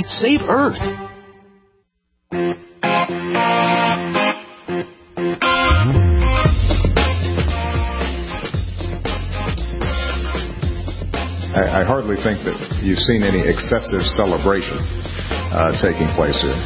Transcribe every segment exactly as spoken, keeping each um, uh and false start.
Save Earth. I, I hardly think that you've seen any excessive celebration uh, taking place here.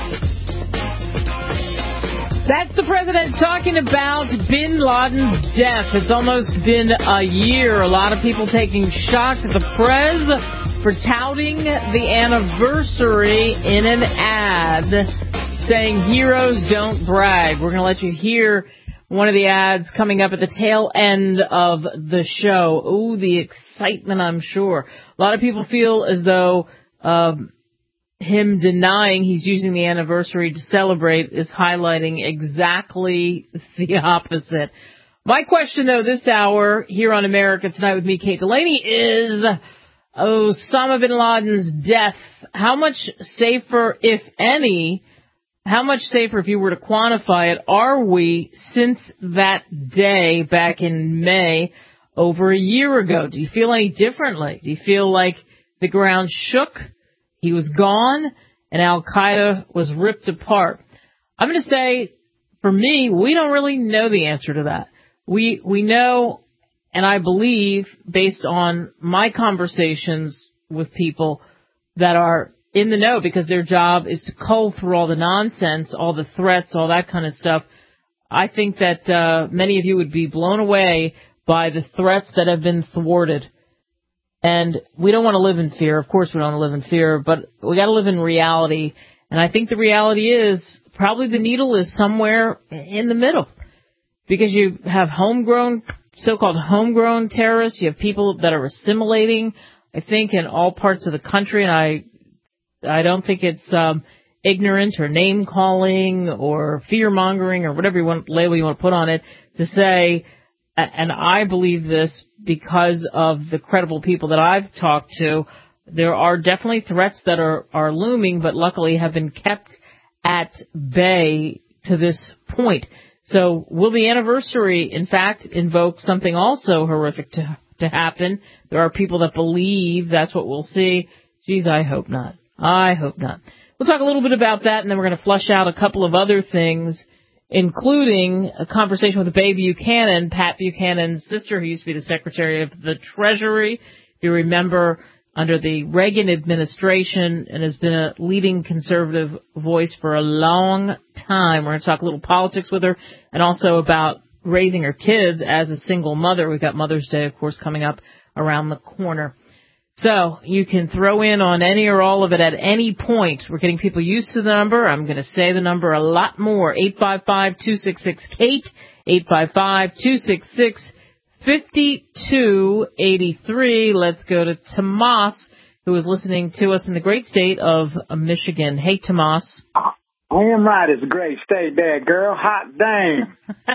That's the president talking about bin Laden's death. It's almost been a year. A lot of people taking shots at the prez for touting the anniversary in an ad saying heroes don't brag. We're going to let you hear one of the ads coming up at the tail end of the show. Ooh, the excitement, I'm sure. A lot of people feel as though um, him denying he's using the anniversary to celebrate is highlighting exactly the opposite. My question, though, this hour here on America Tonight with me, Kate Delaney, is Osama bin Laden's death. How much safer, if any, how much safer, if you were to quantify it, are we since that day back in May over a year ago? Do you feel any differently? Do you feel like the ground shook, he was gone, and Al-Qaeda was ripped apart? I'm going to say, for me, we don't really know the answer to that. We we know, and I believe, based on my conversations with people that are in the know, because their job is to cull through all the nonsense, all the threats, all that kind of stuff. I think that uh, many of you would be blown away by the threats that have been thwarted. And we don't want to live in fear. Of course we don't want to live in fear, but we got to live in reality. And I think the reality is probably the needle is somewhere in the middle, because you have homegrown, so-called homegrown terrorists. You have people that are assimilating, I think, in all parts of the country. And I I don't think it's um, ignorant or name-calling or fear-mongering or whatever you want, label you want to put on it to say, and I believe this because of the credible people that I've talked to, there are definitely threats that are, are looming, but luckily have been kept at bay to this point. So will the anniversary, in fact, invoke something also horrific to, to happen? There are people that believe that's what we'll see. Geez, I hope not. I hope not. We'll talk a little bit about that, and then we're going to flush out a couple of other things, including a conversation with Babe Buchanan, Pat Buchanan's sister, who used to be the Secretary of the Treasury. If you remember, under the Reagan administration, and has been a leading conservative voice for a long time. We're going to talk a little politics with her, and also about raising her kids as a single mother. We've got Mother's Day, of course, coming up around the corner. So you can throw in on any or all of it at any point. We're getting people used to the number. I'm going to say the number a lot more. eight five five, two six six, Kate, eight five five, two six six, five two eight three. Let's go to Tomas, who is listening to us in the great state of Michigan. Hey, Tomas. I am right. It's a great state there, girl. Hot dang.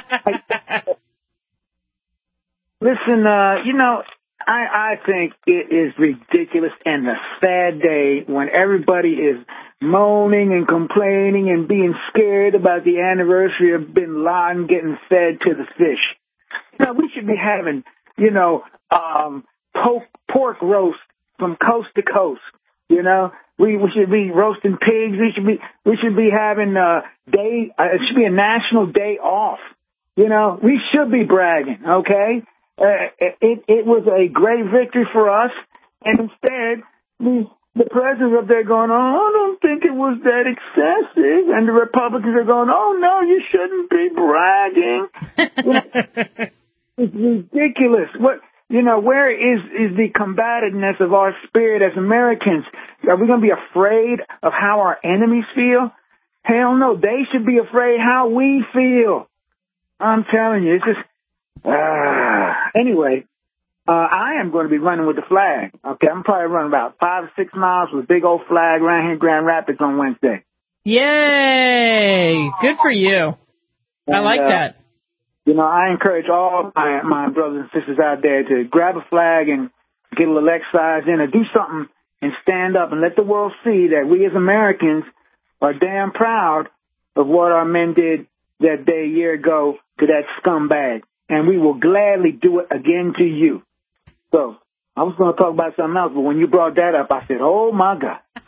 Listen, uh, you know, I, I think it is ridiculous and a sad day when everybody is moaning and complaining and being scared about the anniversary of bin Laden getting fed to the fish. You know, we should be having, you know, um, pork, pork roast from coast to coast. You know, we, we should be roasting pigs. We should be, we should be having a day, uh, it should be a national day off. You know, we should be bragging, okay? Uh, it, it was a great victory for us, and instead, the, the president's up there going, oh, I don't think it was that excessive, and the Republicans are going, oh, no, you shouldn't be bragging. You know, it's ridiculous. What, you know, where is, is the combativeness of our spirit as Americans? Are we going to be afraid of how our enemies feel? Hell no, they should be afraid how we feel. I'm telling you, it's just... Uh, anyway, uh, I am going to be running with the flag. Okay, I'm probably running about five or six miles with a big old flag around here in Grand Rapids on Wednesday. Yay! Good for you. And, I like uh, that. You know, I encourage all my, my brothers and sisters out there to grab a flag and get a little exercise in, or do something and stand up and let the world see that we as Americans are damn proud of what our men did that day a year ago to that scumbag. And we will gladly do it again to you. So, I was going to talk about something else, but when you brought that up, I said, oh, my God.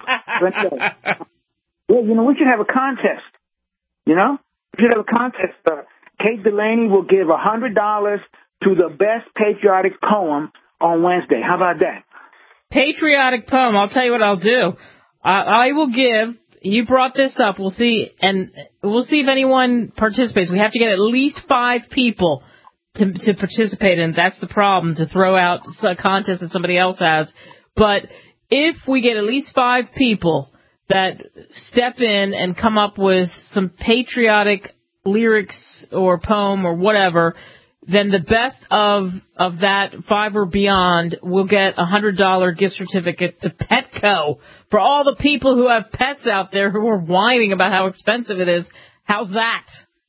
But, uh, yeah, you know, we should have a contest. You know, we should have a contest. Uh, Kate Delaney will give a hundred dollars to the best patriotic poem on Wednesday. How about that? Patriotic poem. I'll tell you what I'll do. I, I will give. You brought this up. We'll see, and we'll see if anyone participates. We have to get at least five people to to participate, and that's the problem, to throw out a contest that somebody else has. But if we get at least five people that step in and come up with some patriotic lyrics or poem or whatever, then the best of of that five or beyond will get a one hundred dollars gift certificate to Petco for all the people who have pets out there who are whining about how expensive it is. How's that?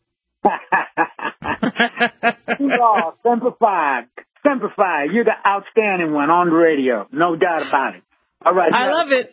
Oh, Semper Fi. Semper Fi. You're the outstanding one on the radio. No doubt about it. All right. I love it.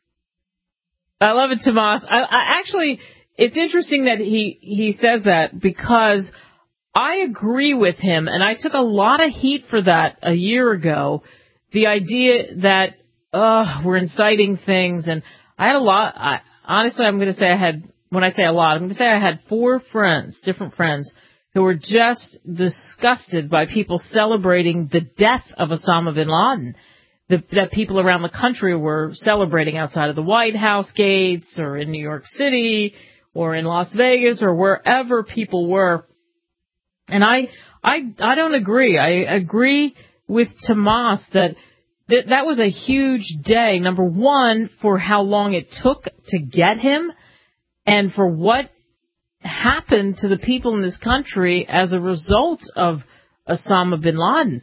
I love it, Tomas. I, I actually, it's interesting that he, he says that, because I agree with him, and I took a lot of heat for that a year ago. The idea that, uh, we're inciting things, and I had a lot, I, honestly, I'm going to say I had, when I say a lot, I'm going to say I had four friends, different friends, who were just disgusted by people celebrating the death of Osama bin Laden. The, that people around the country were celebrating outside of the White House gates, or in New York City, or in Las Vegas, or wherever people were. And I, I, I don't agree. I agree with Tomas that th- that was a huge day. Number one, for how long it took to get him, and for what happened to the people in this country as a result of Osama bin Laden.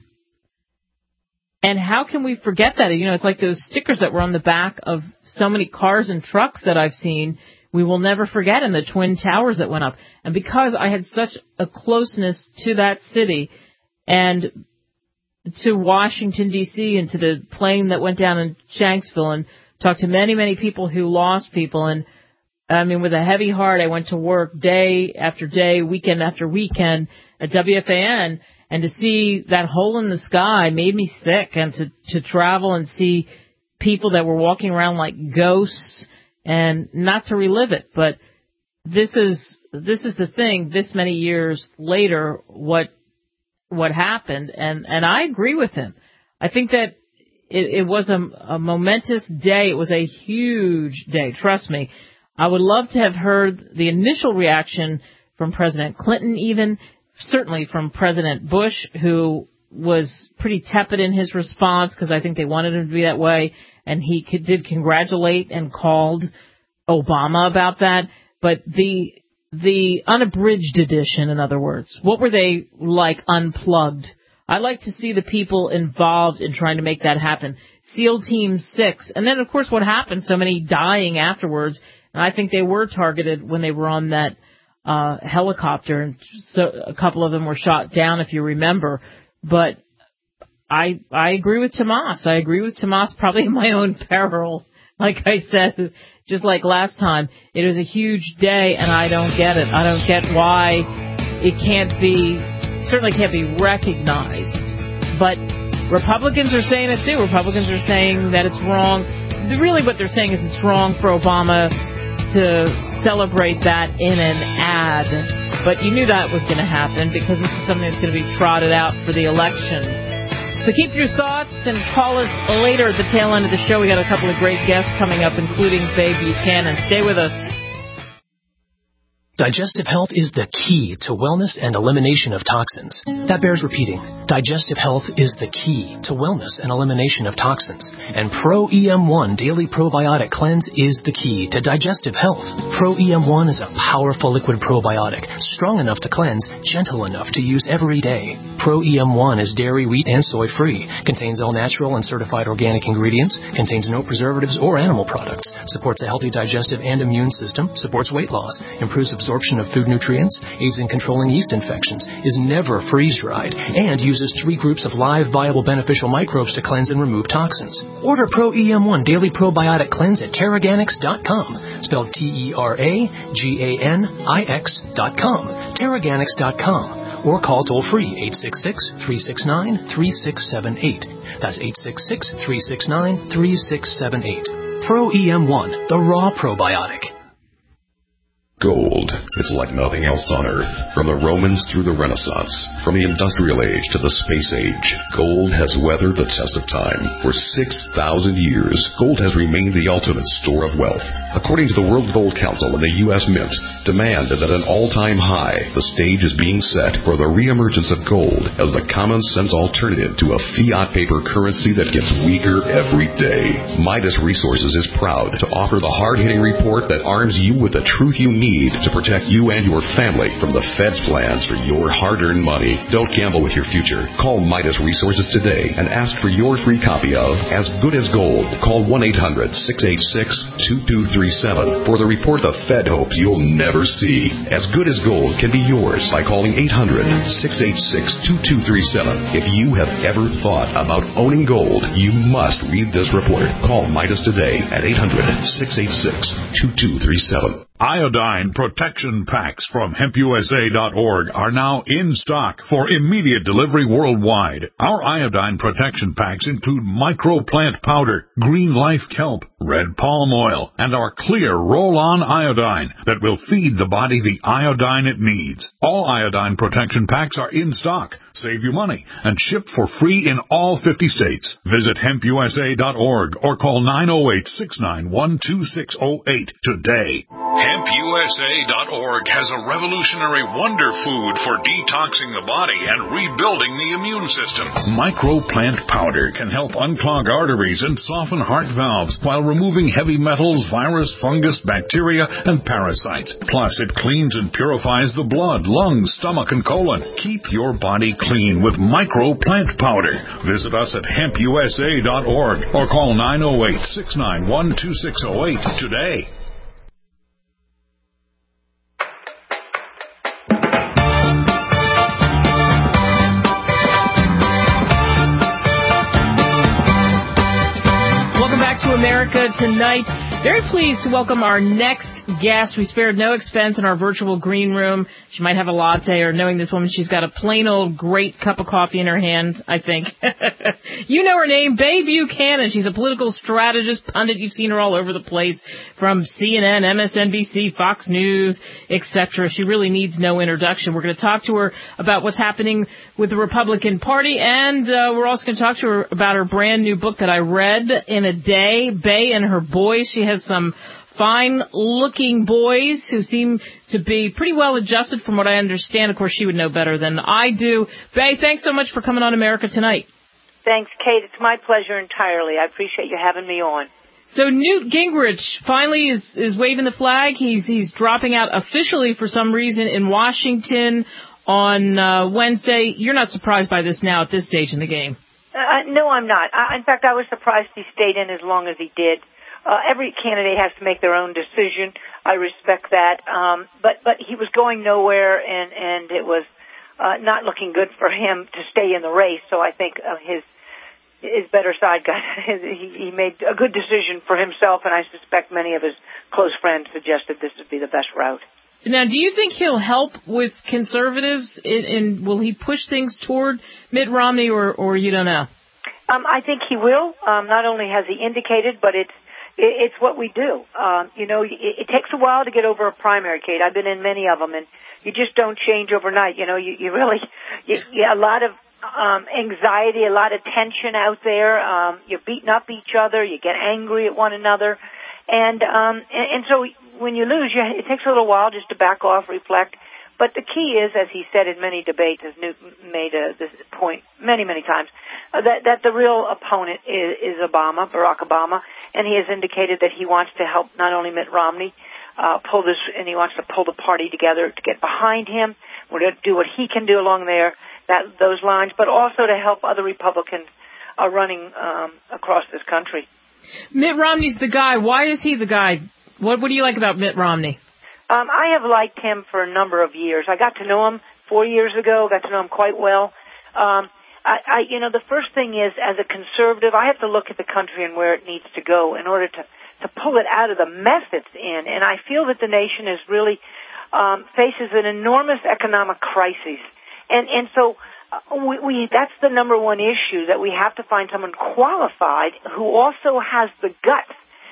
And how can we forget that? You know, it's like those stickers that were on the back of so many cars and trucks that I've seen. We will never forget, in the Twin Towers that went up. And because I had such a closeness to that city and to Washington, D C, and to the plane that went down in Shanksville, and talked to many, many people who lost people. And, I mean, with a heavy heart, I went to work day after day, weekend after weekend at W F A N. And to see that hole in the sky made me sick. And to, to travel and see people that were walking around like ghosts, and not to relive it. But this is this is the thing, this many years later, what what happened. And, and I agree with him. I think that it, it was a, a momentous day. It was a huge day. Trust me. I would love to have heard the initial reaction from President Clinton, even. Certainly from President Bush, who was pretty tepid in his response, because I think they wanted him to be that way, and he could, did congratulate and called Obama about that. But the the unabridged edition, in other words, what were they like unplugged? I'd like to see the people involved in trying to make that happen. SEAL Team six, and then, of course, what happened, so many dying afterwards, and I think they were targeted when they were on that Uh, helicopter, and so a couple of them were shot down, if you remember. But I I agree with Tomas. I agree with Tomas, probably in my own peril. Like I said, just like last time, it was a huge day, and I don't get it. I don't get why it can't be, certainly can't be recognized. But Republicans are saying it too. Republicans are saying that it's wrong. Really what they're saying is it's wrong for Obama to celebrate that in an ad. But you knew that was going to happen, because this is something that's going to be trotted out for the election. So keep your thoughts and call us later at the tail end of the show. We got a couple of great guests coming up, including Faye Buchanan. Stay with us. Digestive health is the key to wellness and elimination of toxins. That bears repeating. Digestive health is the key to wellness and elimination of toxins. And Pro E M one Daily Probiotic Cleanse is the key to digestive health. Pro E M one is a powerful liquid probiotic, strong enough to cleanse, gentle enough to use every day. Pro E M one is dairy, wheat, and soy-free, contains all natural and certified organic ingredients, contains no preservatives or animal products, supports a healthy digestive and immune system, supports weight loss, improves absorption of food nutrients, aids in controlling yeast infections, is never freeze-dried, and uses three groups of live, viable, beneficial microbes to cleanse and remove toxins. Order Pro E M one Daily Probiotic Cleanse at Terraganix dot com, spelled T E R A G A N I X dot com, Terraganix dot com, or call toll-free eight six six, three six nine, three six seven eight. That's eight six six, three six nine, three six seven eight. Pro E M one, the raw probiotic. Gold is like nothing else on Earth. From the Romans through the Renaissance, from the Industrial Age to the Space Age, gold has weathered the test of time. For six thousand years, gold has remained the ultimate store of wealth. According to the World Gold Council and the U S Mint, demand is at an all-time high. The stage is being set for the reemergence of gold as the common-sense alternative to a fiat paper currency that gets weaker every day. Midas Resources is proud to offer the hard-hitting report that arms you with the truth you need to protect you and your family from the Fed's plans for your hard-earned money. Don't gamble with your future. Call Midas Resources today and ask for your free copy of As Good as Gold. Call one eight hundred, six eight six, two two three seven for the report the Fed hopes you'll never see. As Good as Gold can be yours by calling eight hundred, six eight six, two two three seven. If you have ever thought about owning gold, you must read this report. Call Midas today at eight hundred, six eight six, two two three seven. Iodine protection packs from hemp U S A dot org are now in stock for immediate delivery worldwide. Our iodine protection packs include microplant powder, green life kelp, red palm oil, and our clear roll-on iodine that will feed the body the iodine it needs. All iodine protection packs are in stock. Save you money and ship for free in all fifty states. Visit hemp U S A dot org or call nine oh eight, six nine one, two six oh eight today. hemp U S A dot org has a revolutionary wonder food for detoxing the body and rebuilding the immune system. Microplant powder can help unclog arteries and soften heart valves while removing heavy metals, virus, fungus, bacteria, and parasites. Plus, it cleans and purifies the blood, lungs, stomach, and colon. Keep your body clean with Microplant powder. Visit us at hemp U S A dot org or call nine oh eight, six nine one, two six oh eight today. To America Tonight. Very pleased to welcome our next guest. We spared no expense in our virtual green room. She might have a latte, or knowing this woman, she's got a plain old great cup of coffee in her hand, I think. You know her name, Bay Buchanan. She's a political strategist, pundit. You've seen her all over the place, from C N N, M S N B C, Fox News, et cetera. She really needs no introduction. We're going to talk to her about what's happening with the Republican Party, and uh, we're also going to talk to her about her brand new book that I read in a day, Bay and Her Boys. She has some fine-looking boys who seem to be pretty well adjusted from what I understand. Of course, she would know better than I do. Bay, thanks so much for coming on America Tonight. Thanks, Kate. It's my pleasure entirely. I appreciate you having me on. So Newt Gingrich finally is, is waving the flag. He's he's dropping out officially for some reason in Washington on uh, Wednesday. You're not surprised by this now at this stage in the game? Uh, no, I'm not. I, in fact, I was surprised he stayed in as long as he did. Uh, every candidate has to make their own decision. I respect that. Um, but, but he was going nowhere, and, and it was uh, not looking good for him to stay in the race. So I think uh, his his better side got he, he made a good decision for himself, and I suspect many of his close friends suggested this would be the best route. Now, do you think he'll help with conservatives, and will he push things toward Mitt Romney, or, or you don't know? Um, I think he will. Um, not only has he indicated, but it's it's what we do. Um, you know, it, it takes a while to get over a primary, Kate. I've been in many of them, and you just don't change overnight. You know, you, you really, you, you, a lot of um, anxiety, a lot of tension out there. Um, you're beating up each other. You get angry at one another. And, um, and, and so when you lose, you, it takes a little while just to back off, reflect. But the key is, as he said in many debates, as Newt made a, this point many, many times, uh, that, that the real opponent is, is Obama, Barack Obama, and he has indicated that he wants to help not only Mitt Romney uh, pull this, and he wants to pull the party together to get behind him, we're going to do what he can do along there, that those lines, but also to help other Republicans uh, running um, across this country. Mitt Romney's the guy. Why is he the guy? What, what do you like about Mitt Romney? Um, I have liked him for a number of years. I got to know him four years ago, got to know him quite well. Um, I, I, you know, the first thing is, as a conservative, I have to look at the country and where it needs to go in order to, to pull it out of the mess it's in. And I feel that the nation is really um, faces an enormous economic crisis. And, and so uh, we, we, that's the number one issue, that we have to find someone qualified who also has the guts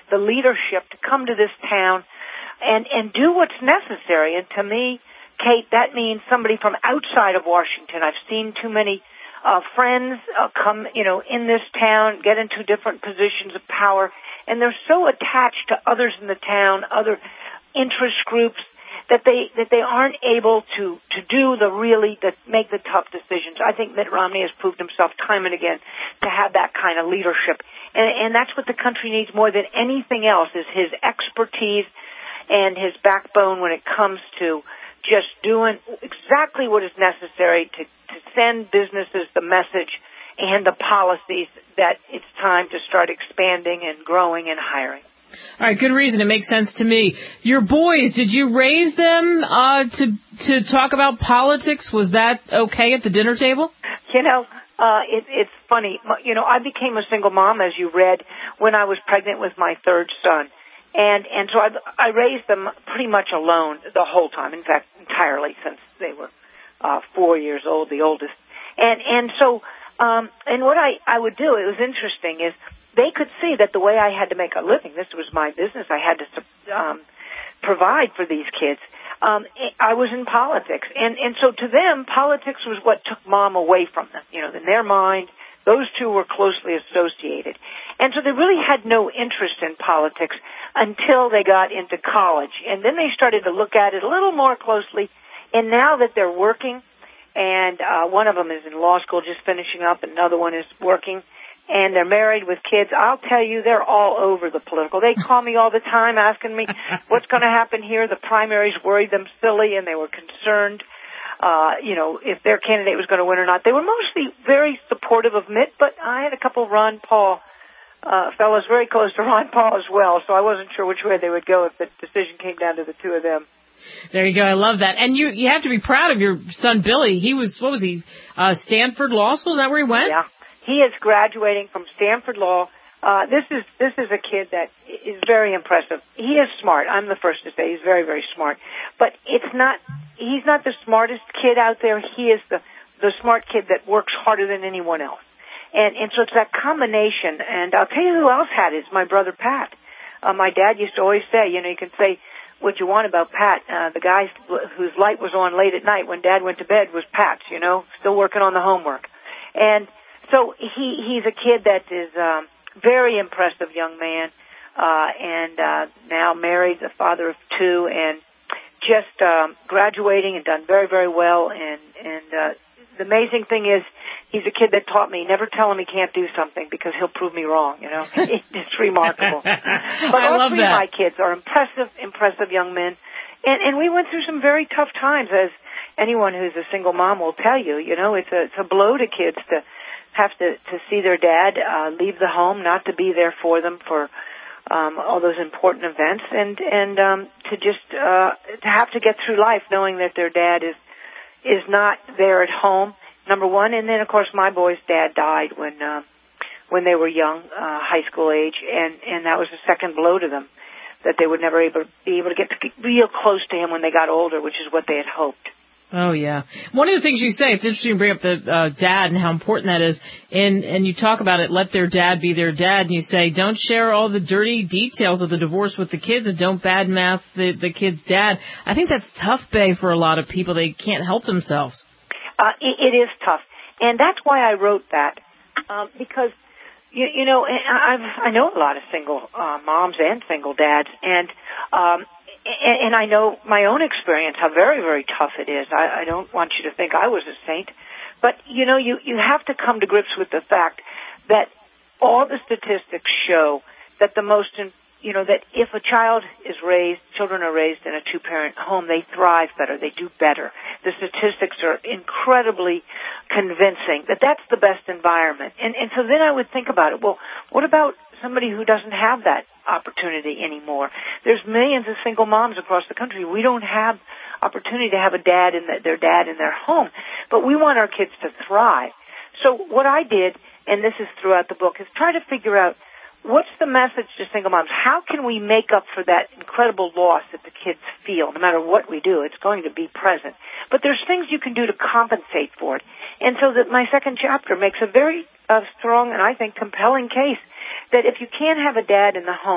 the leadership to come to this town and, and do what's necessary. And to me, Kate, that means somebody from outside of Washington. I've seen too many uh, friends uh, come, you know, in this town, get into different positions of power, and they're so attached to others in the town, other interest groups, that they that they aren't able to to do the really that make the tough decisions. I think Mitt Romney has proved himself time and again to have that kind of leadership, and, and that's what the country needs more than anything else, is his expertise and his backbone when it comes to just doing exactly what is necessary to, to send businesses the message and the policies that it's time to start expanding and growing and hiring. All right, good reason. It makes sense to me. Your boys, did you raise them uh, to to talk about politics? Was that okay at the dinner table? You know, uh, it, it's funny. You know, I became a single mom, as you read, when I was pregnant with my third son. And and so I, I raised them pretty much alone the whole time, in fact, entirely, since they were uh, four years old, the oldest. And and so, um, and what I, I would do, it was interesting, is they could see that the way I had to make a living, this was my business, I had to um, provide for these kids, um, I was in politics. And, and so to them, politics was what took mom away from them. You know, in their mind, those two were closely associated. And so they really had no interest in politics until they got into college. And then they started to look at it a little more closely. And now that they're working, and uh, one of them is in law school just finishing up, and another one is working, and they're married with kids, I'll tell you, they're all over the political. They call me all the time asking me what's going to happen here. The primaries worried them silly, and they were concerned, uh, you know, if their candidate was going to win or not. They were mostly very supportive of Mitt, but I had a couple of Ron Paul uh, fellows very close to Ron Paul as well, so I wasn't sure which way they would go if the decision came down to the two of them. There you go. I love that. And you you have to be proud of your son, Billy. He was, what was he, uh, Stanford Law School? Is that where he went? Yeah. He is graduating from Stanford Law. Uh, this is this is a kid that is very impressive. He is smart. I'm the first to say he's very, very smart. But it's not, he's not the smartest kid out there. He is the, the smart kid that works harder than anyone else. And, and so it's that combination. And I'll tell you who else had it. It's my brother Pat. Uh, my dad used to always say, you know, you can say what you want about Pat. Uh, the guy whose light was on late at night when Dad went to bed was Pat's, you know, still working on the homework. And so he he's a kid that is um, very impressive young man, uh, and uh, now married, the father of two, and just um, graduating and done very, very well. And and uh, the amazing thing is, he's a kid that taught me, never tell him he can't do something because he'll prove me wrong, you know. It's remarkable. But I all love three that. of my kids are impressive, impressive young men. And, and we went through some very tough times, as anyone who's a single mom will tell you. You know, it's a, it's a blow to kids to have to, to see their dad uh, leave the home, not to be there for them for um, all those important events, and, and um, to just uh, to have to get through life knowing that their dad is is not there at home, number one. And then, of course, my boy's dad died when uh, when they were young, uh, high school age, and, and that was a second blow to them, that they would never able, be able to get real close to him when they got older, which is what they had hoped. Oh, yeah. One of the things you say, it's interesting to bring up the uh, dad and how important that is, and, and you talk about it, let their dad be their dad, and you say don't share all the dirty details of the divorce with the kids and don't badmouth the, the kid's dad. I think that's tough, Bay, for a lot of people. They can't help themselves. Uh, it, it is tough, and that's why I wrote that, um, because, you, you know, I've, I know a lot of single uh, moms and single dads, and um And, and I know my own experience, how very, very tough it is. I, I don't want you to think I was a saint. But, you know, you, you have to come to grips with the fact that all the statistics show that the most, you know, that if a child is raised, children are raised in a two-parent home, they thrive better, they do better. The statistics are incredibly convincing that that's the best environment. And, and so then I would think about it, well, what about somebody who doesn't have that opportunity anymore? There's millions of single moms across the country. We don't have opportunity to have a dad and their dad in their home, but we want our kids to thrive. So what I did, and this is throughout the book, is try to figure out what's the message to single moms. How can we make up for that incredible loss that the kids feel? No matter what we do, it's going to be present. But there's things you can do to compensate for it. And so that my second chapter makes a very uh, strong and I think compelling case that if you can't have a dad in the home,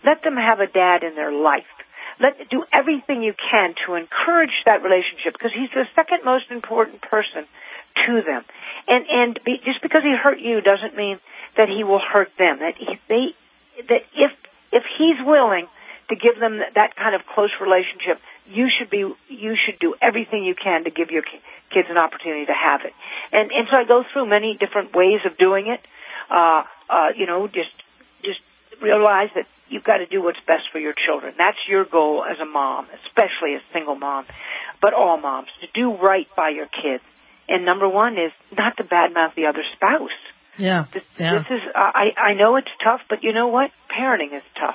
let them have a dad in their life. Let do everything you can to encourage that relationship, because he's the second most important person to them. And and be, just because he hurt you doesn't mean that he will hurt them. That he, they that if if he's willing to give them that kind of close relationship, you should be you should do everything you can to give your kids an opportunity to have it. And and so I go through many different ways of doing it. Uh, uh, you know, just just realize that you've got to do what's best for your children. That's your goal as a mom, especially a single mom, but all moms, to do right by your kids. And number one is not to badmouth the other spouse. Yeah. This, yeah. this is, uh, I, I know it's tough, but you know what? Parenting is tough.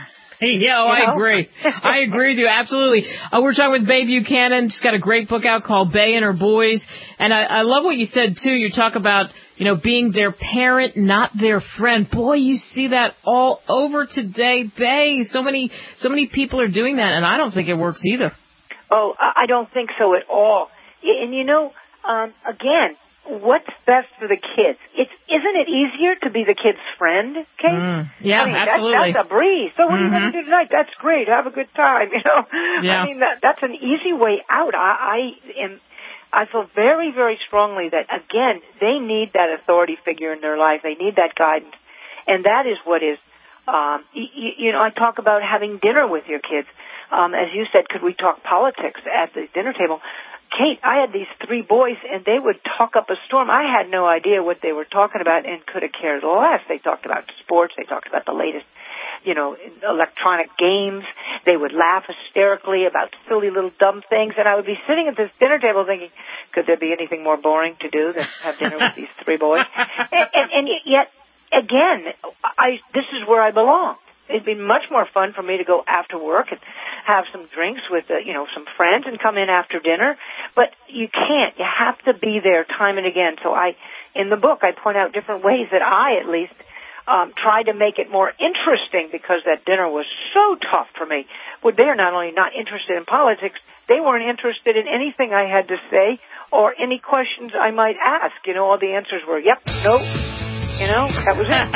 Yeah, oh, I agree. I agree with you, absolutely. Uh, we're talking with Bay Buchanan. She's got a great book out called Bay and Her Boys. And I, I love what you said, too. You talk about, you know, being their parent, not their friend. Boy, you see that all over today, Bay. So many, so many people are doing that, and I don't think it works either. Oh, I don't think so at all. And, you know, um, again, what's best for the kids? It's isn't it easier to be the kid's friend, Kate? Mm, yeah, I mean, absolutely. That's, that's a breeze. So what mm-hmm. are you going to do tonight? That's great. Have a good time. You know. Yeah. I mean, that that's an easy way out. I, I am. I feel very, very strongly that again they need that authority figure in their life. They need that guidance, and that is what is. Um, you, you know, I talk about having dinner with your kids. Um, as you said, could we talk politics at the dinner table? Kate, I had these three boys, and they would talk up a storm. I had no idea what they were talking about and could have cared less. They talked about sports. They talked about the latest, you know, electronic games. They would laugh hysterically about silly little dumb things. And I would be sitting at this dinner table thinking, could there be anything more boring to do than have dinner with these three boys? And, and, and yet, again, I this is where I belong. It'd be much more fun for me to go after work and have some drinks with, uh, you know, some friends and come in after dinner. But you can't. You have to be there time and again. So I, in the book, I point out different ways that I, at least, um, tried to make it more interesting because that dinner was so tough for me. Well, they're not only not interested in politics, they weren't interested in anything I had to say or any questions I might ask. You know, all the answers were, yep, nope. You know, that was it.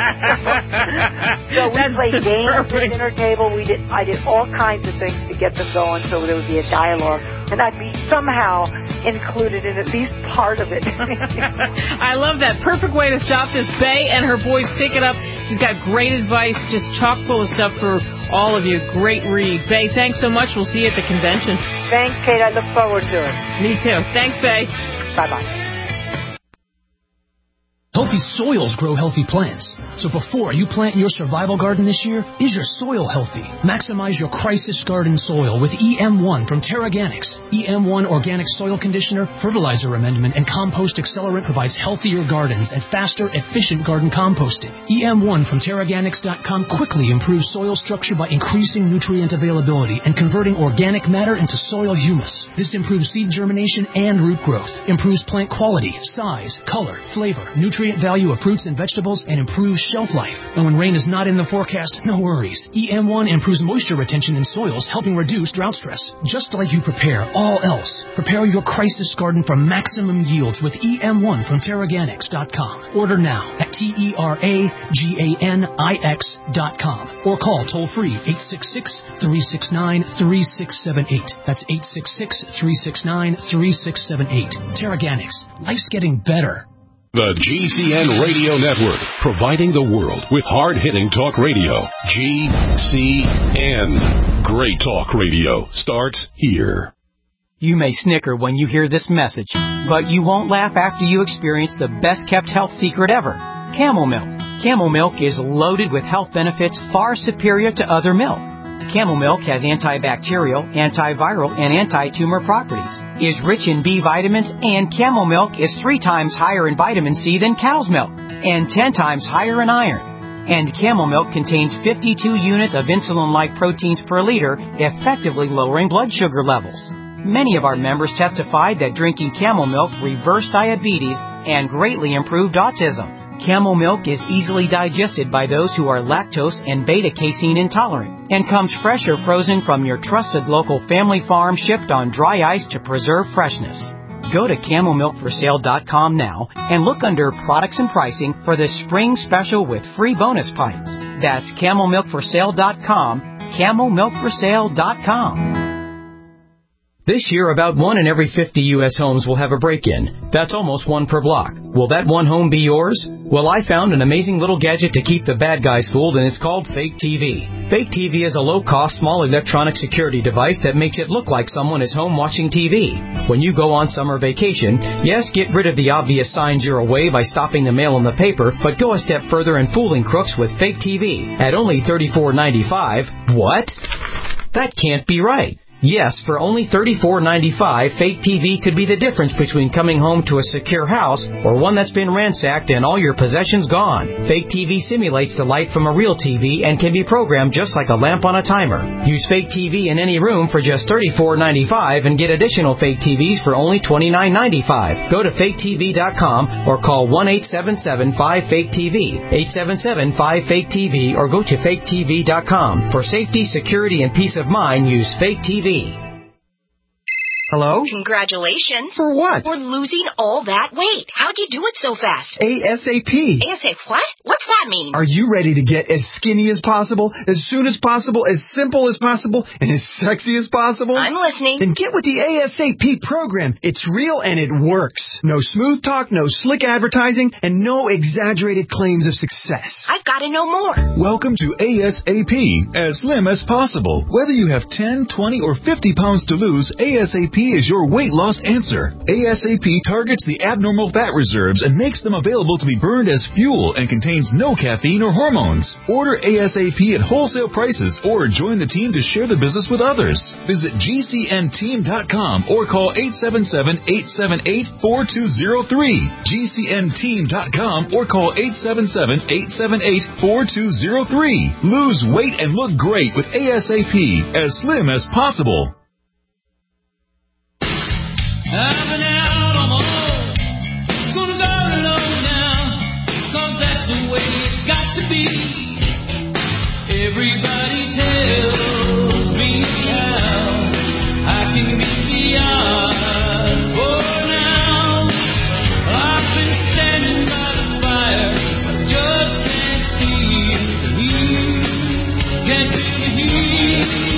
So we That's played games at perfect. the dinner table. We did. I did all kinds of things to get them going, so there would be a dialogue, and I'd be somehow included in at least part of it. I love that. Perfect way to stop this. Bay and Her Boys. Pick it up. She's got great advice, just chock full of stuff for all of you. Great read. Bay, thanks so much. We'll see you at the convention. Thanks, Kate. I look forward to it. Me too. Thanks, Bay. Bye-bye. Healthy soils grow healthy plants. So before you plant your survival garden this year, is your soil healthy? Maximize your crisis garden soil with E M one from Terraganics. E M one Organic Soil Conditioner, Fertilizer Amendment, and Compost Accelerant provides healthier gardens and faster, efficient garden composting. E M one from Terraganics dot com quickly improves soil structure by increasing nutrient availability and converting organic matter into soil humus. This improves seed germination and root growth, improves plant quality, size, color, flavor, nutrient value of fruits and vegetables, and improves shelf life. And when rain is not in the forecast, no worries. E M one improves moisture retention in soils, helping reduce drought stress. Just like you prepare all else, prepare your crisis garden for maximum yields with E M one from Terraganics dot com. Order now at T E R A G A N I X dot com or call toll-free eight six six, three six nine, three six seven eight. That's eight six six, three six nine, three six seven eight. Terraganics. Life's getting better. The G C N Radio Network, providing the world with hard-hitting talk radio. G C N. Great talk radio starts here. You may snicker when you hear this message, but you won't laugh after you experience the best-kept health secret ever, Camel Milk. Camel Milk is loaded with health benefits far superior to other milk. Camel Milk has antibacterial, antiviral, and anti-tumor properties, is rich in B vitamins, and Camel Milk is three times higher in vitamin C than cow's milk, and ten times higher in iron. And Camel Milk contains fifty-two units of insulin-like proteins per liter, effectively lowering blood sugar levels. Many of our members testified that drinking Camel Milk reversed diabetes and greatly improved autism. Camel Milk is easily digested by those who are lactose and beta-casein intolerant and comes fresh or frozen from your trusted local family farm, shipped on dry ice to preserve freshness. Go to camel milk for sale dot com now and look under products and pricing for the spring special with free bonus pints. That's camel milk for sale dot com, camel milk for sale dot com. This year, about one in every fifty U S homes will have a break-in. That's almost one per block. Will that one home be yours? Well, I found an amazing little gadget to keep the bad guys fooled, and it's called Fake T V. Fake T V is a low-cost, small electronic security device that makes it look like someone is home watching T V. When you go on summer vacation, yes, get rid of the obvious signs you're away by stopping the mail in the paper, but go a step further in fooling crooks with Fake T V at only thirty-four ninety-five. What? That can't be right. Yes, for only thirty-four ninety-five, Fake T V could be the difference between coming home to a secure house or one that's been ransacked and all your possessions gone. Fake T V simulates the light from a real T V and can be programmed just like a lamp on a timer. Use Fake T V in any room for just thirty-four ninety-five and get additional Fake T Vs for only twenty-nine ninety-five. Go to fake T V dot com or call one eight seven seven five fake T V, eight seven seven five fake T V, or go to fake T V dot com. For safety, security, and peace of mind, use Fake T V. Hello? Congratulations. For what? For losing all that weight. How'd you do it so fast? ASAP. ASAP what? What's that mean? Are you ready to get as skinny as possible, as soon as possible, as simple as possible, and as sexy as possible? I'm listening. Then get with the ASAP program. It's real and it works. No smooth talk, no slick advertising, and no exaggerated claims of success. I've got to know more. Welcome to ASAP, as slim as possible. Whether you have ten, twenty, or fifty pounds to lose, ASAP is your weight loss answer. ASAP targets the abnormal fat reserves and makes them available to be burned as fuel and contains no caffeine or hormones. Order ASAP at wholesale prices or join the team to share the business with others. Visit G C N team dot com or call eight seven seven, eight seven eight, four two zero three. G C N team dot com or call eight seven seven, eight seven eight, four two zero three. Lose weight and look great with ASAP, as slim as possible. I've been out on my own, gonna go alone now, 'cause that's the way it's got to be. Everybody tells me how I can be beyond for now. I've been standing by the fire, I just can't feel the heat, can't feel the heat.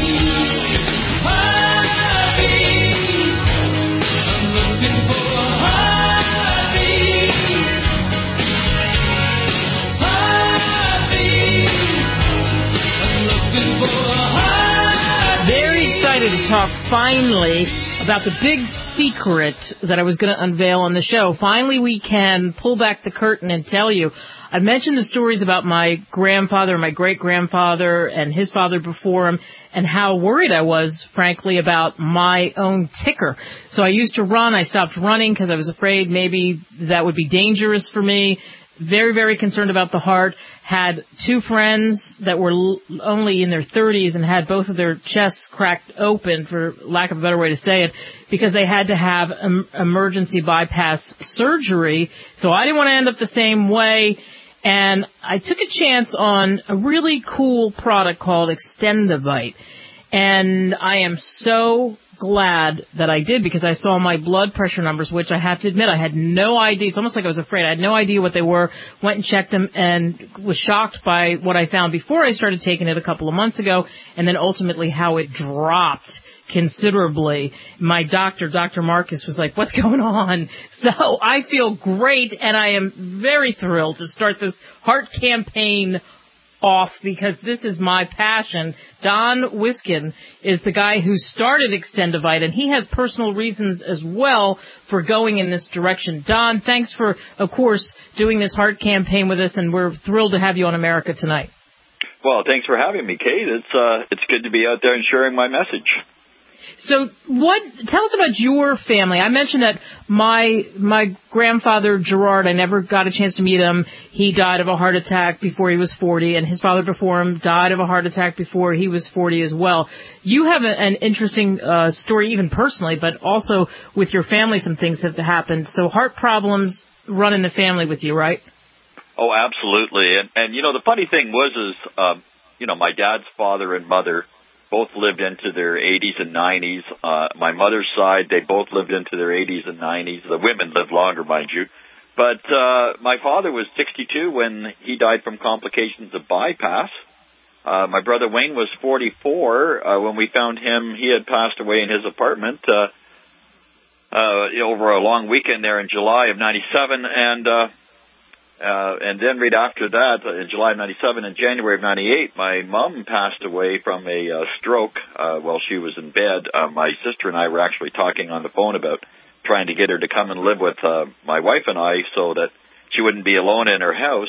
To talk finally about the big secret that I was going to unveil on the show. Finally, we can pull back the curtain and tell you. I mentioned the stories about my grandfather, my great-grandfather, and his father before him, and how worried I was, frankly, about my own ticker. So I used to run. I stopped running because I was afraid maybe that would be dangerous for me. Very, very concerned about the heart. Had two friends that were l- only in their thirties and had both of their chests cracked open, for lack of a better way to say it, because they had to have em- emergency bypass surgery. So I didn't want to end up the same way. And I took a chance on a really cool product called Extendivite. And I am so glad that I did, because I saw my blood pressure numbers, which I have to admit I had no idea. It's almost like I was afraid. I had no idea what they were. Went and checked them and was shocked by what I found before I started taking it a couple of months ago, and then ultimately how it dropped considerably. My doctor, Doctor Marcus, was like, what's going on? So I feel great, and I am very thrilled to start this heart campaign off, because this is my passion. Don Wiskin is the guy who started Extendivite, and he has personal reasons as well for going in this direction. Don, thanks for, of course, doing this heart campaign with us, and we're thrilled to have you on America Tonight. Well, thanks for having me, Kate. It's uh, it's good to be out there and sharing my message. So what, tell us about your family. I mentioned that my, my grandfather, Gerard, I never got a chance to meet him. He died of a heart attack before he was forty, and his father before him died of a heart attack before he was forty as well. You have a, an interesting uh, story, even personally, but also with your family, some things have happened. So heart problems run in the family with you, right? Oh, absolutely. And, and you know, the funny thing was, is, um, you know, my dad's father and mother both lived into their eighties and nineties. Uh, my mother's side, they both lived into their eighties and nineties. The women lived longer, mind you. But uh, my father was sixty-two when he died from complications of bypass. Uh, my brother Wayne was forty-four uh, when we found him. He had passed away in his apartment uh, uh, over a long weekend there in July of ninety-seven, and uh, uh, and then right after that, uh, in July of ninety-seven, in January of ninety-eight, my mom passed away from a uh, stroke uh, while she was in bed. Uh, my sister and I were actually talking on the phone about trying to get her to come and live with uh, my wife and I so that she wouldn't be alone in her house.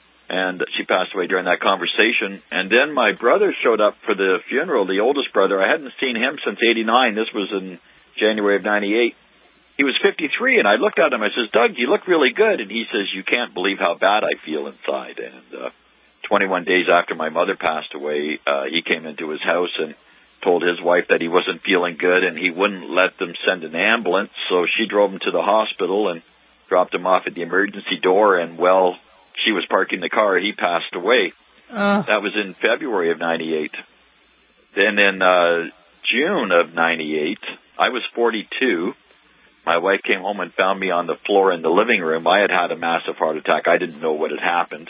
And she passed away during that conversation. And then my brother showed up for the funeral, the oldest brother. I hadn't seen him since eighty-nine. This was in January of ninety-eight. He was fifty-three, and I looked at him. I says, Doug, you look really good. And he says, you can't believe how bad I feel inside. And uh, twenty-one days after my mother passed away, uh, he came into his house and told his wife that he wasn't feeling good, and he wouldn't let them send an ambulance. So she drove him to the hospital and dropped him off at the emergency door. And, well, she was parking the car. He passed away. Uh. That was in February of ninety-eight. Then in uh, June of ninety-eight, I was forty-two. My wife came home and found me on the floor in the living room. I had had a massive heart attack. I didn't know what had happened.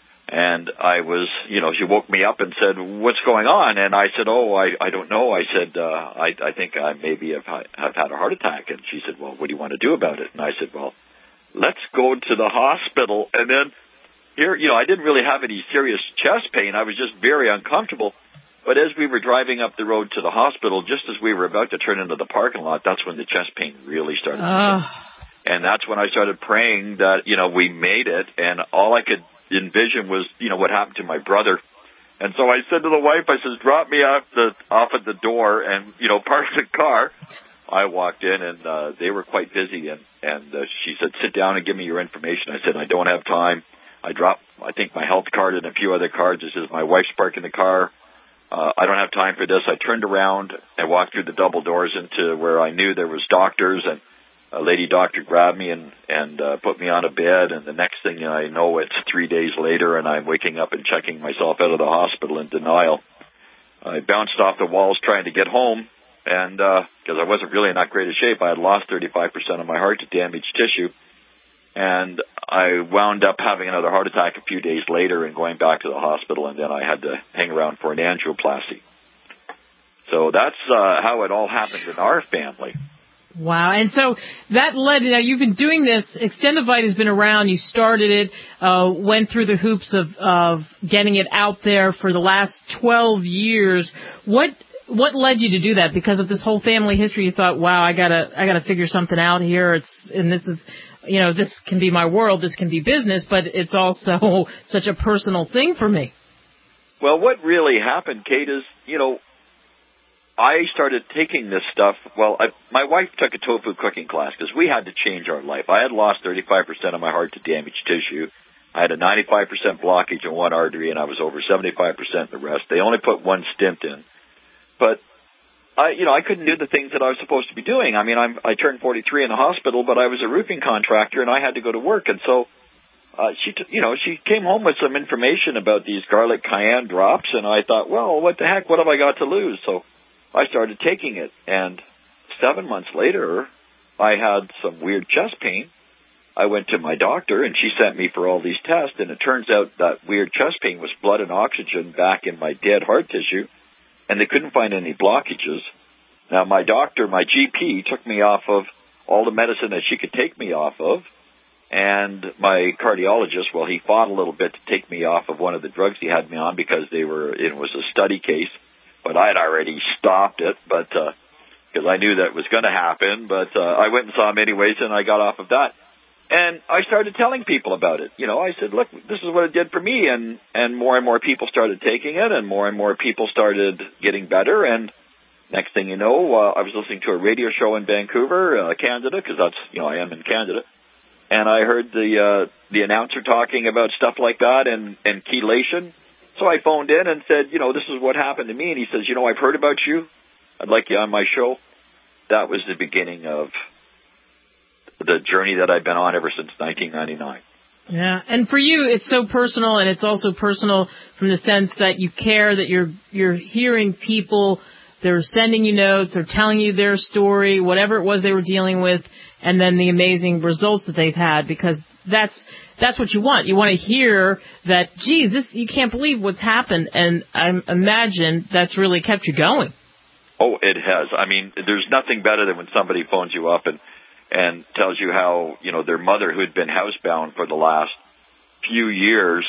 And I was, you know, she woke me up and said, what's going on? And I said, oh, I, I don't know. I said, uh, I, I think I maybe have, have had a heart attack. And she said, well, what do you want to do about it? And I said, well, let's go to the hospital. And then here, you know, I didn't really have any serious chest pain. I was just very uncomfortable. But as we were driving up the road to the hospital, just as we were about to turn into the parking lot, that's when the chest pain really started. Uh. And that's when I started praying that, you know, we made it. And all I could envision was, you know, what happened to my brother. And so I said to the wife, I says, drop me off the off at the door and, you know, park the car. I walked in, and uh, they were quite busy. And, and uh, she said, sit down and give me your information. I said, I don't have time. I dropped, I think, my health card and a few other cards. It says, my wife's parking the car. Uh, I don't have time for this. I turned around and walked through the double doors into where I knew there was doctors, and a lady doctor grabbed me and, and uh, put me on a bed. And the next thing I know, it's three days later, and I'm waking up and checking myself out of the hospital in denial. I bounced off the walls trying to get home, and because uh, I wasn't really in that great a shape, I had lost thirty-five percent of my heart to damaged tissue. And I wound up having another heart attack a few days later and going back to the hospital, and then I had to hang around for an angioplasty. So that's uh, how it all happened in our family. Wow. And so that led, now you've been doing this, Extendivite has been around, you started it, uh, went through the hoops of, of getting it out there for the last twelve years. What what led you to do that? Because of this whole family history, you thought, wow, I gotta I gotta figure something out here. It's and this is, you know, this can be my world, this can be business, but it's also such a personal thing for me. Well, what really happened, Kate, is, you know, I started taking this stuff. Well, I, my wife took a tofu cooking class because we had to change our life. I had lost thirty-five percent of my heart to damaged tissue. I had a ninety-five percent blockage in one artery, and I was over seventy-five percent in the rest. They only put one stent in. But, I, you know, I couldn't do the things that I was supposed to be doing. I mean, I'm, I turned forty-three in the hospital, but I was a roofing contractor, and I had to go to work. And so uh, she, t- you know, she came home with some information about these garlic cayenne drops, and I thought, well, what the heck? What have I got to lose? So I started taking it, and seven months later, I had some weird chest pain. I went to my doctor, and she sent me for all these tests, and it turns out that weird chest pain was blood and oxygen back in my dead heart tissue, and they couldn't find any blockages. Now, my doctor, my G P, took me off of all the medicine that she could take me off of, and my cardiologist, well, he fought a little bit to take me off of one of the drugs he had me on because they were it was a study case. But I had already stopped it, but because uh, I knew that was going to happen. But uh, I went and saw him anyways, and I got off of that. And I started telling people about it. You know, I said, look, this is what it did for me. And, and more and more people started taking it, and more and more people started getting better. And next thing you know, uh, I was listening to a radio show in Vancouver, uh, Canada, because that's, you know, I am in Canada. And I heard the uh, the announcer talking about stuff like that and, and chelation. So I phoned in and said, you know, this is what happened to me. And he says, you know, I've heard about you. I'd like you on my show. That was the beginning of the journey that I've been on ever since nineteen ninety-nine. Yeah, and for you, it's so personal, and it's also personal from the sense that you care, that you're you're hearing people, they're sending you notes, they're telling you their story, whatever it was they were dealing with, and then the amazing results that they've had, because that's that's what you want. You want to hear that, geez, this you can't believe what's happened, and I imagine that's really kept you going. Oh, it has. I mean, there's nothing better than when somebody phones you up and and tells you how, you know, their mother, who'd been housebound for the last few years,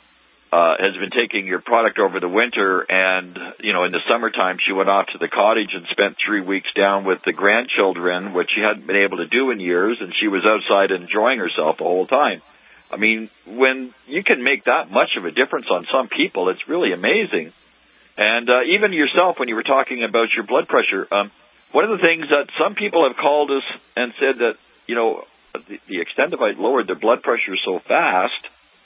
uh, has been taking your product over the winter, and, you know, in the summertime she went off to the cottage and spent three weeks down with the grandchildren, which she hadn't been able to do in years, and she was outside enjoying herself the whole time. I mean, when you can make that much of a difference on some people, it's really amazing. And uh, even yourself, when you were talking about your blood pressure, um, one of the things that some people have called us and said that, you know, the, the Extendivite lowered their blood pressure so fast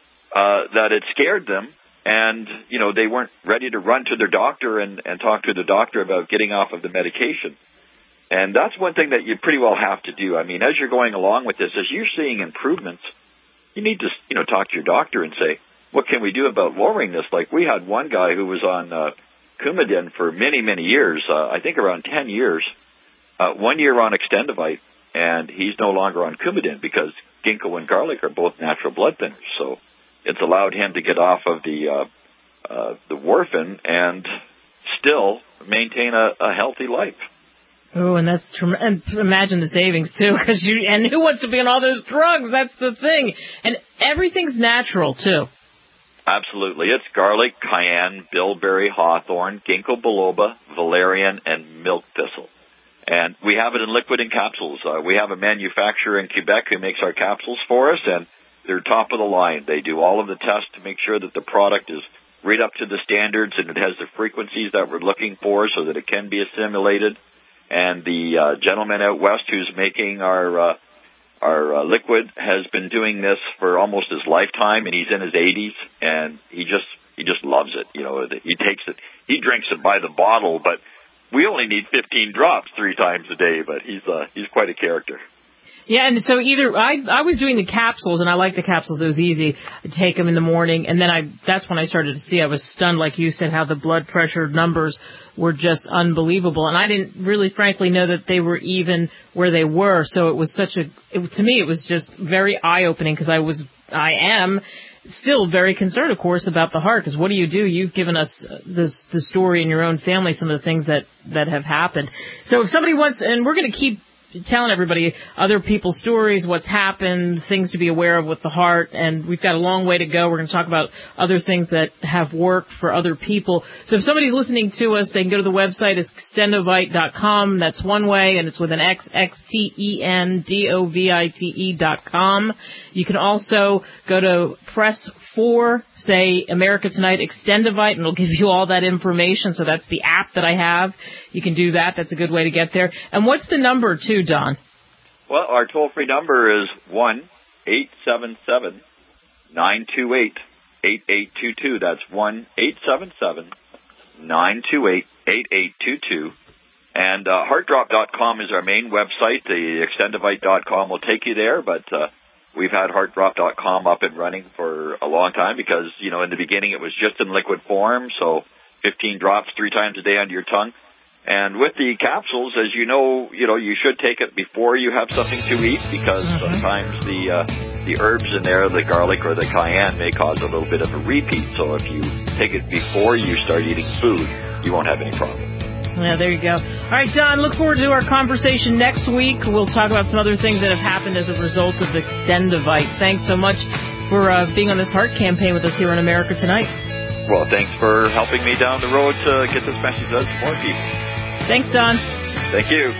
uh, that it scared them, and, you know, they weren't ready to run to their doctor and, and talk to the doctor about getting off of the medication. And that's one thing that you pretty well have to do. I mean, as you're going along with this, as you're seeing improvements, you need to, you know, talk to your doctor and say, what can we do about lowering this? Like, we had one guy who was on uh, Coumadin for many, many years, uh, I think around ten years, uh, one year on Extendivite, and he's no longer on Coumadin because ginkgo and garlic are both natural blood thinners. So it's allowed him to get off of the uh, uh, the warfarin and still maintain a, a healthy life. Oh, and that's trem- and imagine the savings too, because you and who wants to be on all those drugs? That's the thing, and everything's natural too. Absolutely. It's garlic, cayenne, bilberry, hawthorn, ginkgo biloba, valerian, and milk thistle. And we have it in liquid and capsules. Uh, we have a manufacturer in Quebec who makes our capsules for us, and they're top of the line. They do all of the tests to make sure that the product is right up to the standards and it has the frequencies that we're looking for so that it can be assimilated. And the uh, gentleman out west who's making our uh, our uh, liquid has been doing this for almost his lifetime, and he's in his eighties, and he just he just loves it. You know, he takes it, he drinks it by the bottle, but we only need fifteen drops three times a day. But he's uh, he's quite a character. Yeah, and so either I I was doing the capsules, and I like the capsules. It was easy to take them in the morning, and then I that's when I started to see. I was stunned, like you said, how the blood pressure numbers were just unbelievable, and I didn't really, frankly, know that they were even where they were. So it was such a it, to me, it was just very eye opening because I was I am still very concerned, of course, about the heart. Because what do you do? You've given us this the story in your own family, some of the things that that have happened. So if somebody wants, and we're going to keep telling everybody other people's stories, what's happened, things to be aware of with the heart, and we've got a long way to go. We're going to talk about other things that have worked for other people. So if somebody's listening to us, they can go to the website. It's extendovite dot com. That's one way, and it's with an X, X T E N D O V I T E dot com. You can also go to press four, say America Tonight Extendivite, and it'll give you all that information. So that's the app that I have. You can do that. That's a good way to get there. And what's the number, too, Don? Well, our toll-free number is one eight seven seven nine two eight eight eight two two. That's one eight seven seven nine two eight eight eight two two. And uh, heart drop dot com is our main website. The extendivite dot com will take you there, but uh, we've had heart drop dot com up and running for a long time because, you know, in the beginning it was just in liquid form, so fifteen drops three times a day under your tongue. And with the capsules, as you know, you know, you should take it before you have something to eat because mm-hmm. sometimes the uh, the herbs in there, the garlic or the cayenne, may cause a little bit of a repeat. So if you take it before you start eating food, you won't have any problem. Yeah, there you go. All right, Don, look forward to our conversation next week. We'll talk about some other things that have happened as a result of Extendivite. Thanks so much for uh, being on this heart campaign with us here on America Tonight. Well, thanks for helping me down the road to get this message out to more people. Thanks, Don. Thank you.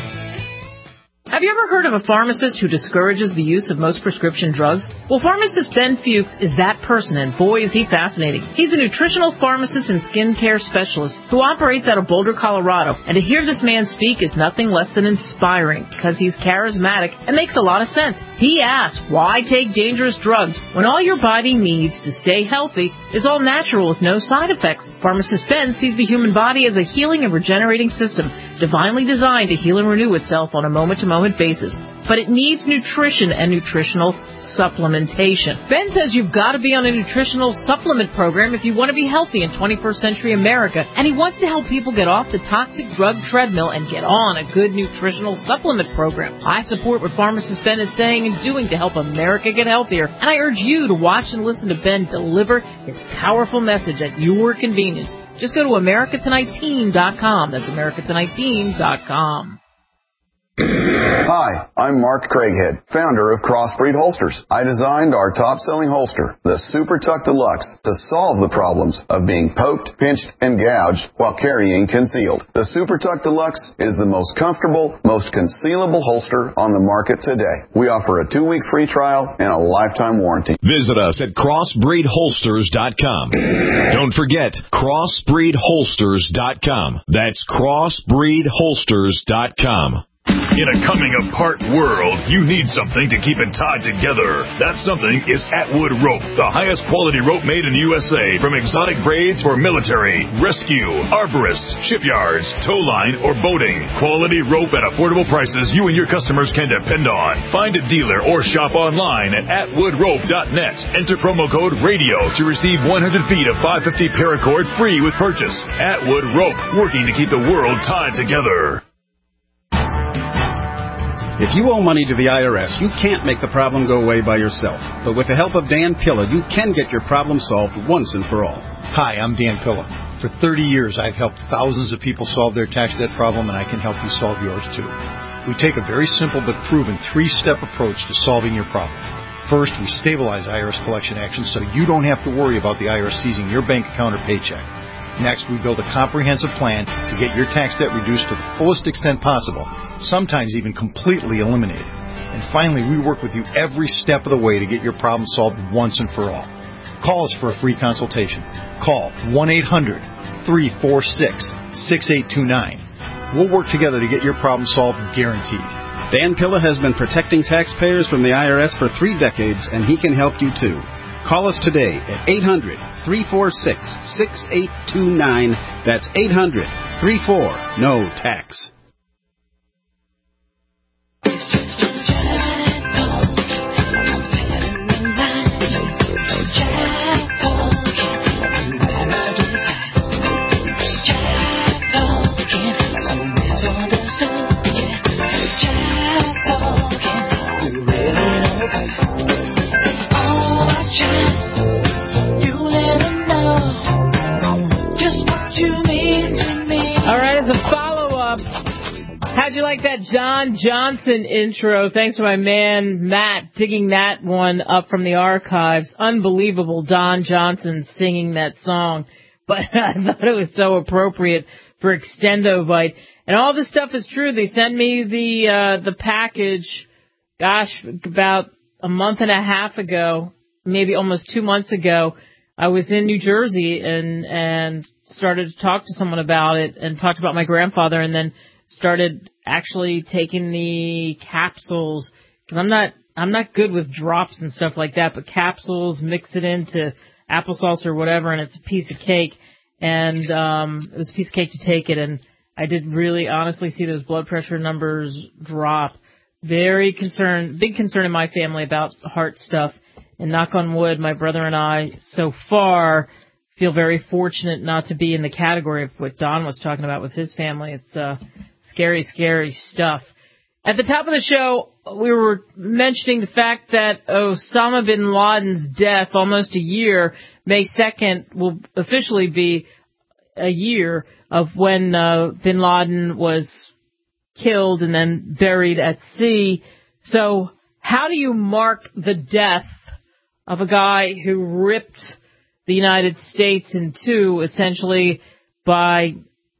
Have you ever heard of a pharmacist who discourages the use of most prescription drugs? Well, pharmacist Ben Fuchs is that person, and boy, is he fascinating. He's a nutritional pharmacist and skincare specialist who operates out of Boulder, Colorado. And to hear this man speak is nothing less than inspiring because he's charismatic and makes a lot of sense. He asks, why take dangerous drugs when all your body needs to stay healthy is all natural with no side effects? Pharmacist Ben sees the human body as a healing and regenerating system, divinely designed to heal and renew itself on a moment-to-moment basis. but it needs nutrition and nutritional supplementation. Ben says you've got to be on a nutritional supplement program if you want to be healthy in twenty-first century America, and he wants to help people get off the toxic drug treadmill and get on a good nutritional supplement program. I support what pharmacist Ben is saying and doing to help America get healthier, and I urge you to watch and listen to Ben deliver his powerful message at your convenience. Just go to America Tonight Team dot com. That's America Tonight Team dot com. Hi, I'm Mark Craighead, founder of Crossbreed Holsters. I designed our top-selling holster, the Super Tuck Deluxe, to solve the problems of being poked, pinched, and gouged while carrying concealed. The Super Tuck Deluxe is the most comfortable, most concealable holster on the market today. We offer a two-week free trial and a lifetime warranty. Visit us at crossbreed holsters dot com. Don't forget, crossbreed holsters dot com. That's crossbreed holsters dot com. In a coming-apart world, you need something to keep it tied together. That something is Atwood Rope, the highest quality rope made in the U S A, from exotic braids for military, rescue, arborists, shipyards, tow line, or boating. Quality rope at affordable prices you and your customers can depend on. Find a dealer or shop online at atwood rope dot net. Enter promo code RADIO to receive one hundred feet of five fifty paracord free with purchase. Atwood Rope, working to keep the world tied together. If you owe money to the I R S, you can't make the problem go away by yourself. But with the help of Dan Pilla, you can get your problem solved once and for all. Hi, I'm Dan Pilla. For thirty years, I've helped thousands of people solve their tax debt problem, and I can help you solve yours too. We take a very simple but proven three-step approach to solving your problem. First, we stabilize I R S collection actions so you don't have to worry about the I R S seizing your bank account or paycheck. Next, we build a comprehensive plan to get your tax debt reduced to the fullest extent possible, sometimes even completely eliminated. And finally, we work with you every step of the way to get your problem solved once and for all. Call us for a free consultation. Call one eight hundred, three four six, six eight two nine. We'll work together to get your problem solved, guaranteed. Dan Pilla has been protecting taxpayers from the I R S for three decades, and he can help you too. Call us today at eight hundred, three four six, six eight two nine. That's eight hundred, three four, N O tax. How'd you like that John Johnson intro? Thanks to my man Matt digging that one up from the archives. Unbelievable, Don Johnson singing that song. But I thought it was so appropriate for Extendovite. And all this stuff is true. They sent me the uh, the package, gosh, about a month and a half ago, maybe almost two months ago. I was in New Jersey and and started to talk to someone about it and talked about my grandfather, and then started actually taking the capsules, because I'm not I'm not good with drops and stuff like that, but capsules, mix it into applesauce or whatever, and it's a piece of cake. And um, it was a piece of cake to take it, and I did really honestly see those blood pressure numbers drop. Very concerned, big concern in my family about heart stuff. And knock on wood, my brother and I so far feel very fortunate not to be in the category of what Don was talking about with his family. It's uh, scary, scary stuff. At the top of the show, we were mentioning the fact that Osama bin Laden's death, almost a year, May second, will officially be a year of when uh, bin Laden was killed and then buried at sea. So how do you mark the death of a guy who ripped the United States in two, essentially by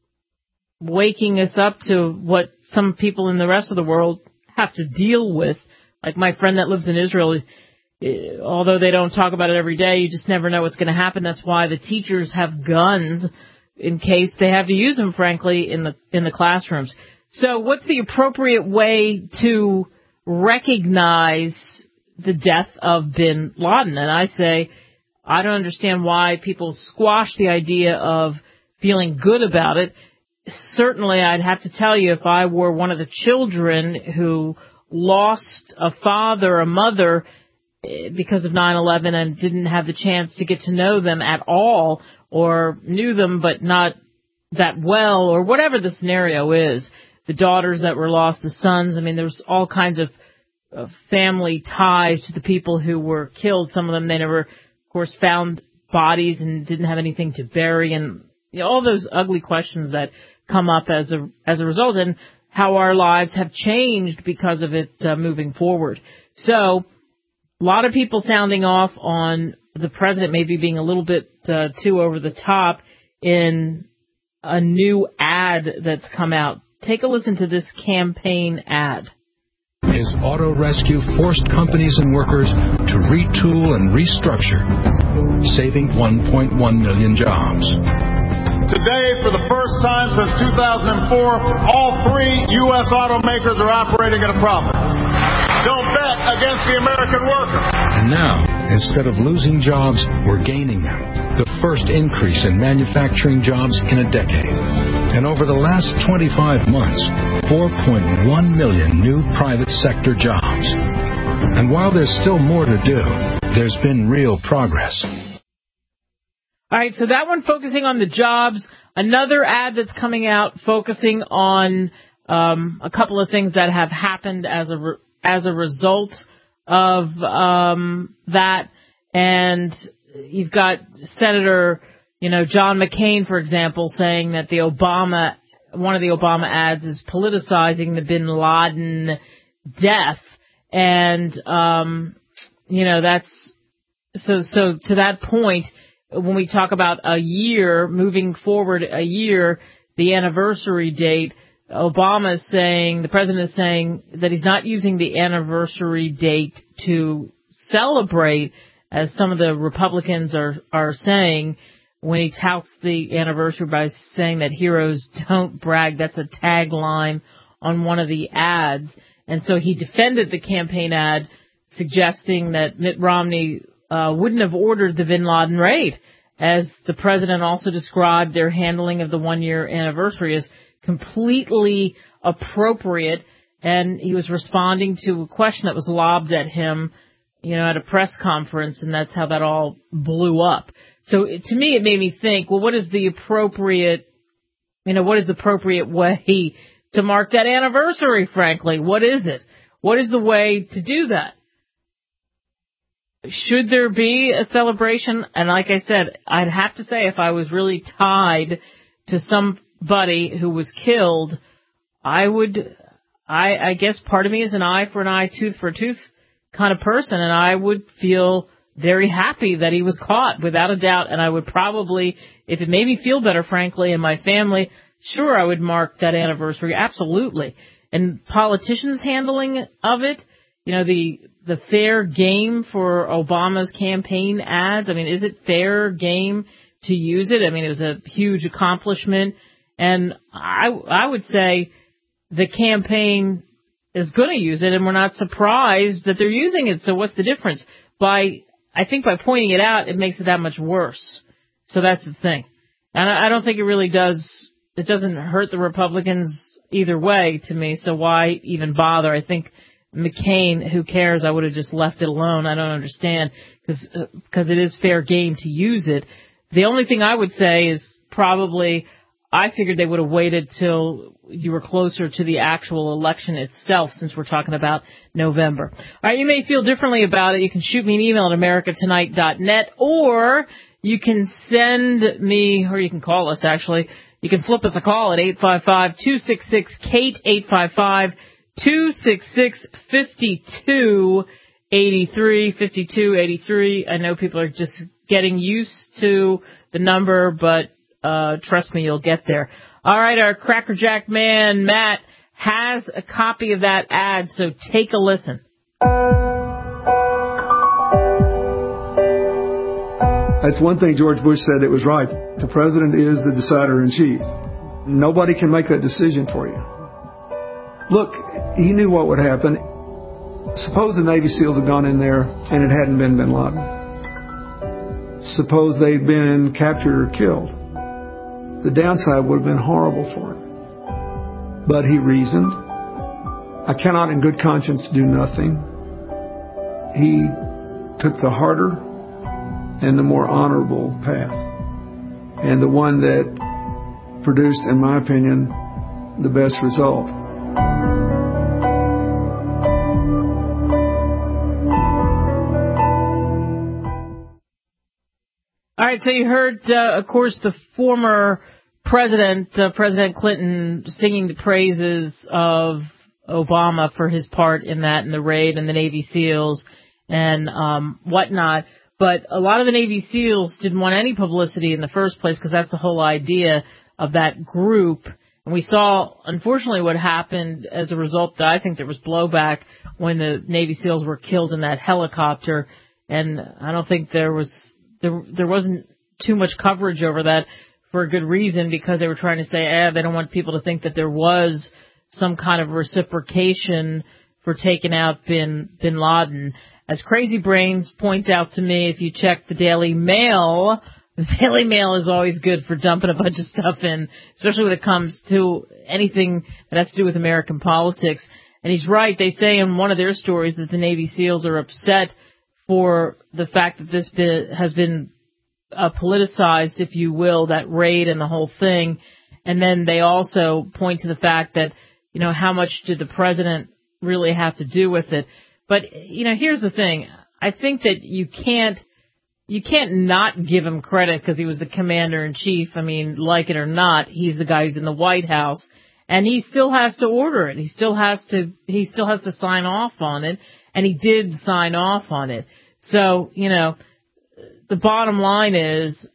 waking us up to what some people in the rest of the world have to deal with? Like my friend that lives in Israel, although they don't talk about it every day, you just never know what's going to happen. That's why the teachers have guns in case they have to use them, frankly, in the in the classrooms. So what's the appropriate way to recognize the death of bin Laden? And I say, I don't understand why people squash the idea of feeling good about it. Certainly, I'd have to tell you, if I were one of the children who lost a father, a mother, because of nine eleven and didn't have the chance to get to know them at all, or knew them but not that well, or whatever the scenario is. The daughters that were lost, the sons. I mean, there's all kinds of uh, family ties to the people who were killed. Some of them, they never, of course, found bodies and didn't have anything to bury, and you know, all those ugly questions that come up as a as a result, and how our lives have changed because of it uh, moving forward. So, a lot of people sounding off on the president maybe being a little bit uh, too over the top in a new ad that's come out. Take a listen to this campaign ad. His auto rescue forced companies and workers to retool and restructure, saving one point one million jobs. Today, for the first time since two thousand four, all three U S automakers are operating at a profit. Don't bet against the American worker. And now, instead of losing jobs, we're gaining them. The first increase in manufacturing jobs in a decade. And over the last twenty-five months, four point one million new private sector jobs. And while there's still more to do, there's been real progress. All right, so that one focusing on the jobs. Another ad that's coming out focusing on um, a couple of things that have happened as a re- as a result of um, that. And you've got Senator, you know, John McCain, for example, saying that the Obama, one of the Obama ads is politicizing the bin Laden death. And, um, you know, that's, so, so to that point, when we talk about a year, moving forward a year, the anniversary date, Obama is saying, the president is saying that he's not using the anniversary date to celebrate, as some of the Republicans are, are saying, when he touts the anniversary by saying that heroes don't brag. That's a tagline on one of the ads. And so he defended the campaign ad, suggesting that Mitt Romney uh, wouldn't have ordered the bin Laden raid, as the president also described their handling of the one-year anniversary as completely appropriate. And he was responding to a question that was lobbed at him, you know, at a press conference, and that's how that all blew up. So it, to me, it made me think, well, what is the appropriate, you know, what is the appropriate way to mark that anniversary, frankly? What is it? What is the way to do that? Should there be a celebration? And like I said, I'd have to say, if I was really tied to somebody who was killed, I would, I, I guess part of me is an eye for an eye, tooth for a tooth kind of person, and I would feel very happy that he was caught, without a doubt, and I would probably, if it made me feel better, frankly, and my family, sure, I would mark that anniversary, absolutely. And politicians' handling of it, you know, the the fair game for Obama's campaign ads, I mean, is it fair game to use it? I mean, it was a huge accomplishment, and I, I would say the campaign is going to use it, and we're not surprised that they're using it. So what's the difference? By, I think by pointing it out, it makes it that much worse. So that's the thing. And I don't think it really does, it doesn't hurt the Republicans either way to me, so why even bother? I think McCain, who cares? I would have just left it alone. I don't understand, because because it is fair game to use it. The only thing I would say is probably, I figured they would have waited till you were closer to the actual election itself, since we're talking about November. All right, you may feel differently about it. You can shoot me an email at america tonight dot net, or you can send me, or you can call us, actually. You can flip us a call at eight five five, two six six, Kate, eight five five, two six six, five two eight three, five two eight three. I know people are just getting used to the number, but Uh, trust me, you'll get there. All right, our Crackerjack man, Matt, has a copy of that ad, so take a listen. That's one thing George Bush said that was right. The president is the decider-in-chief. Nobody can make that decision for you. Look, he knew what would happen. Suppose the Navy SEALs had gone in there and it hadn't been bin Laden. Suppose they'd been captured or killed. The downside would have been horrible for him. But he reasoned, I cannot in good conscience do nothing. He took the harder and the more honorable path, and the one that produced, in my opinion, the best result. All right, so you heard, uh, of course, the former president, uh, President Clinton, singing the praises of Obama for his part in that, in the raid and the Navy SEALs and um, whatnot. But a lot of the Navy SEALs didn't want any publicity in the first place because that's the whole idea of that group. And we saw, unfortunately, what happened as a result. That I think there was blowback when the Navy SEALs were killed in that helicopter. And I don't think there was there there wasn't too much coverage over that for a good reason, because they were trying to say, eh, they don't want people to think that there was some kind of reciprocation for taking out bin, bin Laden. As Crazy Brains points out to me, if you check the Daily Mail, the Daily Mail is always good for dumping a bunch of stuff in, especially when it comes to anything that has to do with American politics. And he's right. They say in one of their stories that the Navy SEALs are upset for the fact that this bit has been uh, politicized, if you will, that raid and the whole thing. And then they also point to the fact that, you know, how much did the president really have to do with it? But, you know, here's the thing. I think that you can't, you can't not give him credit because he was the commander in chief. I mean, like it or not, he's the guy who's in the White House, and he still has to order it. He still has to, he still has to sign off on it, and he did sign off on it. So, you know, the bottom line is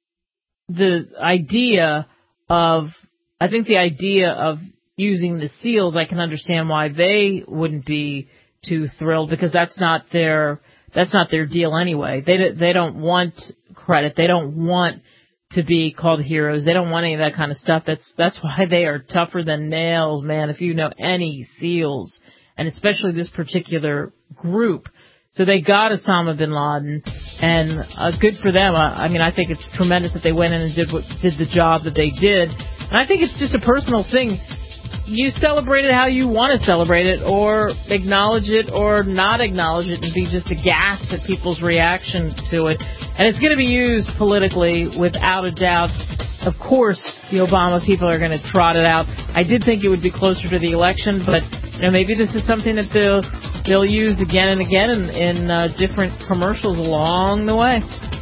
the idea of, I think the idea of using the SEALs, I can understand why they wouldn't be too thrilled, because that's not their that's not their deal anyway. They they don't want credit. They don't want to be called heroes. They don't want any of that kind of stuff. That's that's why they are tougher than nails, man. If you know any SEALs, and especially this particular group. So they got Osama bin Laden, and uh, good for them. I, I mean, I think it's tremendous that they went in and did what, did the job that they did. And I think it's just a personal thing. You celebrate it how you want to celebrate it, or acknowledge it, or not acknowledge it, and be just aghast at people's reaction to it. And it's going to be used politically, without a doubt. Of course, the Obama people are going to trot it out. I did think it would be closer to the election, but you know, maybe this is something that they'll they'll use again and again in, in uh, different commercials along the way.